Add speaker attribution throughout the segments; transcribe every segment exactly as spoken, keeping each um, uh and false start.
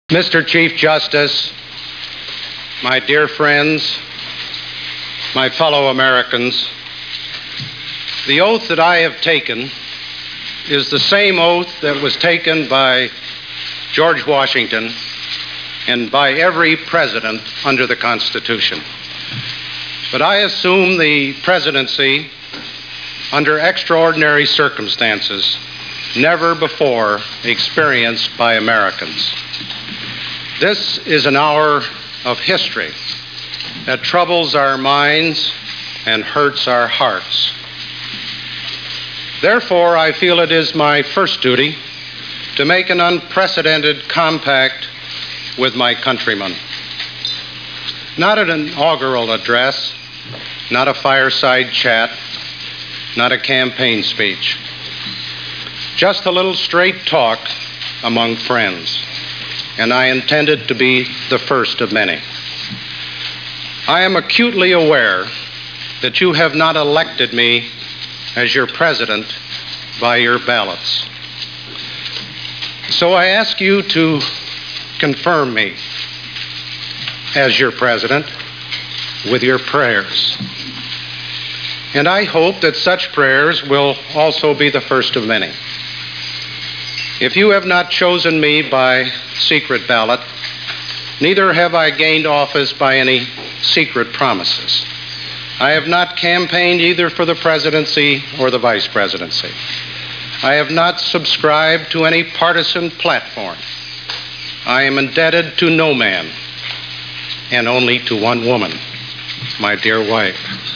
Speaker 1: Mister Chief Justice, my dear friends, my fellow Americans, the oath that I have taken is the same oath that was taken by George Washington and by every president under the Constitution. But I assume the presidency under extraordinary circumstances never before experienced by Americans. This is an hour of history that troubles our minds and hurts our hearts. Therefore, I feel it is my first duty to make an unprecedented compact with my countrymen. Not an inaugural address, not a fireside chat, not a campaign speech. Just a little straight talk among friends, and I intended to be the first of many. I am acutely aware that you have not elected me as your president by your ballots. So I ask you to confirm me as your president with your prayers. And I hope that such prayers will also be the first of many. If you have not chosen me by secret ballot, neither have I gained office by any secret promises. I have not campaigned either for the presidency or the vice presidency. I have not subscribed to any partisan platform. I am indebted to no man, and only to one woman, my dear wife,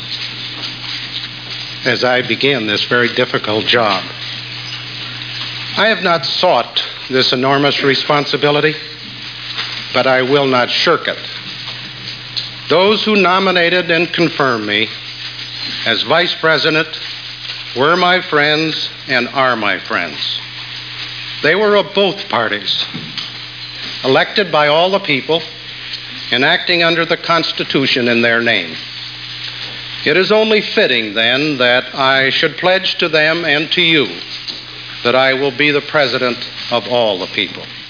Speaker 1: as I begin this very difficult job. I have not sought this enormous responsibility, but I will not shirk it. Those who nominated and confirmed me as vice president were my friends and are my friends. They were of both parties, elected by all the people and acting under the Constitution in their name. It is only fitting, then, that I should pledge to them and to you that I will be the president of all the people.